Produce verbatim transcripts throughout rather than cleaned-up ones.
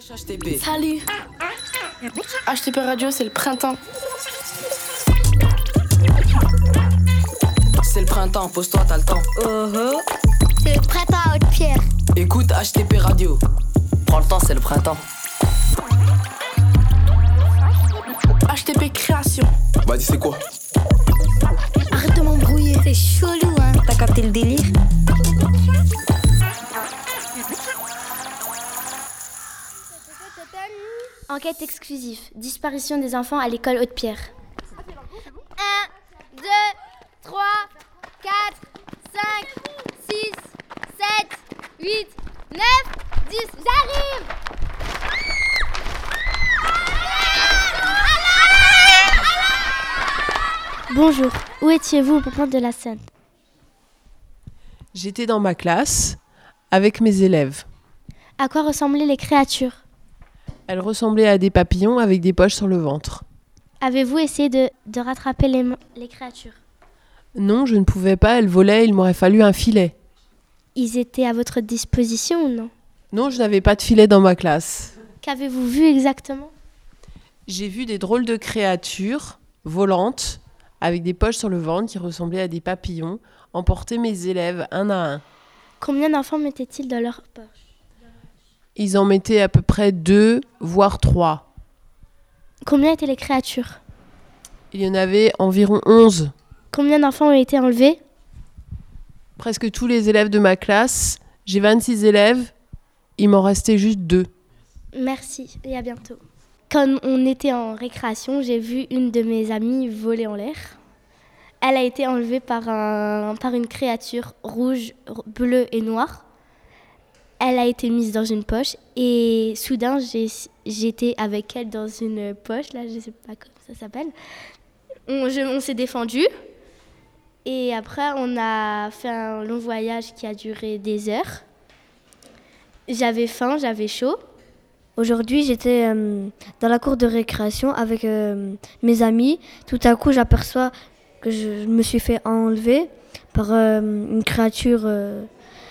H T P. Salut. H T P Radio, c'est le printemps. C'est le printemps, pose-toi, t'as le temps. Uh-huh. C'est le printemps à Haute-Pierre. Écoute H T P Radio. Prends le temps, c'est le printemps. H T P Création. Vas-y, c'est quoi? Arrête de m'embrouiller. C'est chelou, hein. T'as capté le délire? Enquête exclusive. Disparition des enfants à l'école Haute-Pierre. un, deux, trois, quatre, cinq, six, sept, huit, neuf, dix. J'arrive! Bonjour, où étiez-vous au moment de la scène? J'étais dans ma classe avec mes élèves. À quoi ressemblaient les créatures? Elles ressemblaient à des papillons avec des poches sur le ventre. Avez-vous essayé de, de rattraper les, les créatures? Non, je ne pouvais pas, elles volaient, il m'aurait fallu un filet. Ils étaient à votre disposition ou non? Non, je n'avais pas de filet dans ma classe. Qu'avez-vous vu exactement? J'ai vu des drôles de créatures volantes avec des poches sur le ventre qui ressemblaient à des papillons emporter mes élèves un à un. Combien d'enfants mettaient-ils dans leur poche? Ils en mettaient à peu près deux, voire trois. Combien étaient les créatures? Il y en avait environ onze. Combien d'enfants ont été enlevés? Presque tous les élèves de ma classe. J'ai vingt-six élèves. Il m'en restait juste deux. Merci et à bientôt. Quand on était en récréation, j'ai vu une de mes amies voler en l'air. Elle a été enlevée par, un, par une créature rouge, bleue et noire. Elle a été mise dans une poche et soudain, j'ai, j'étais avec elle dans une poche, là je ne sais pas comment ça s'appelle. On, je, on s'est défendus et après on a fait un long voyage qui a duré des heures. J'avais faim, j'avais chaud. Aujourd'hui, j'étais euh, dans la cour de récréation avec euh, mes amis. Tout à coup, j'aperçois que je me suis fait enlever par euh, une créature euh,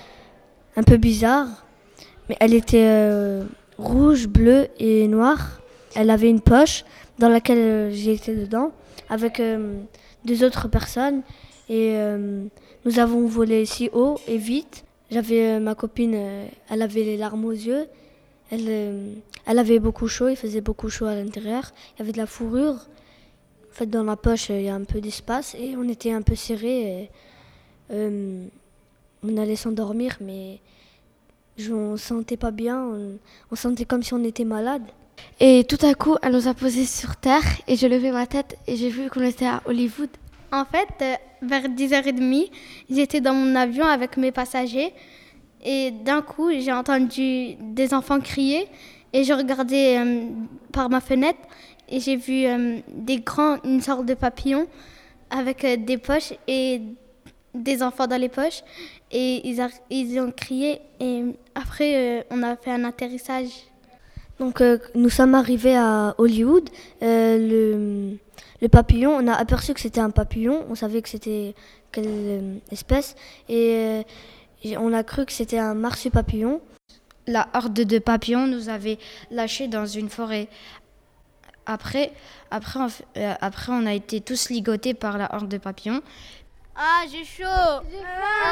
un peu bizarre. Mais elle était euh, rouge, bleue et noire. Elle avait une poche dans laquelle euh, j'étais dedans avec euh, deux autres personnes. Et euh, nous avons volé si haut et vite. J'avais euh, ma copine, euh, elle avait les larmes aux yeux. Elle, euh, elle avait beaucoup chaud, il faisait beaucoup chaud à l'intérieur. Il y avait de la fourrure. En fait, dans la poche, il y a un peu d'espace et on était un peu serrés. Et, euh, on allait s'endormir, mais je, on ne se sentait pas bien. On, on sentait comme si on était malade. Et tout à coup, elle nous a posés sur terre et j'ai levé ma tête et j'ai vu qu'on était à Hollywood. En fait, euh, vers dix heures trente, j'étais dans mon avion avec mes passagers. Et d'un coup, j'ai entendu des enfants crier et je regardais euh, par ma fenêtre et j'ai vu euh, des grands, une sorte de papillon avec euh, des poches et des enfants dans les poches. Et ils, a, ils ont crié et après, euh, on a fait un atterrissage. Donc, euh, nous sommes arrivés à Hollywood. Euh, le, le papillon, on a aperçu que c'était un papillon. On savait que c'était quelle euh, espèce. Et... Euh, on a cru que c'était un marsupapillon. La horde de papillons nous avait lâchés dans une forêt. Après, après, on, euh, après, on a été tous ligotés par la horde de papillons. Ah, j'ai chaud. J'ai faim.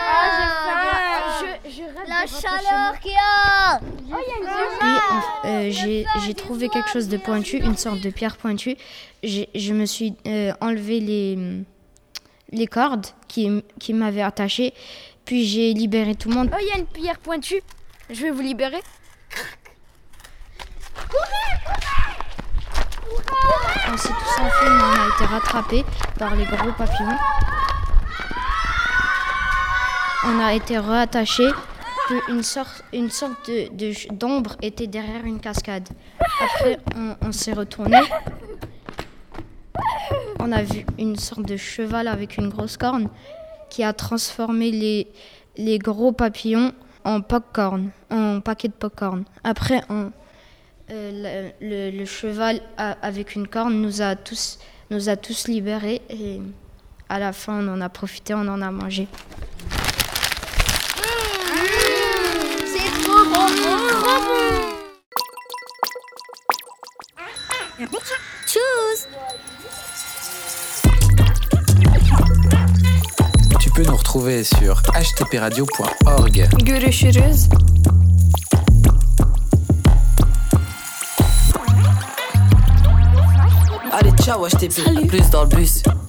Ah, j'ai faim. Je, je rêve la chaleur qu'il y a. Oh, y a Puis, on, euh, j'ai, j'ai trouvé quelque chose de pointu, une sorte de pierre pointue. J'ai, je me suis euh, enlevé les, les cordes qui, qui m'avaient attaché. Puis j'ai libéré tout le monde. Oh, il y a une pierre pointue. Je vais vous libérer. On s'est tous enfuis, mais on a été rattrapés par les gros papillons. On a été réattachés. Puis une sorte, une sorte de, de, d'ombre était derrière une cascade. Après, on, on s'est retourné. On a vu une sorte de cheval avec une grosse corne qui a transformé les, les gros papillons en popcorn, en paquet de popcorn. Après, on, euh, le, le, le cheval a, avec une corne nous a tous, nous a tous libérés et à la fin, on en a profité, on en a mangé. Mmh, c'est trop bon, trop bon. Tchuss. Tu peux nous retrouver sur h t p radio point org. Görüşürüz. Allez, ciao H T P, à plus dans le bus.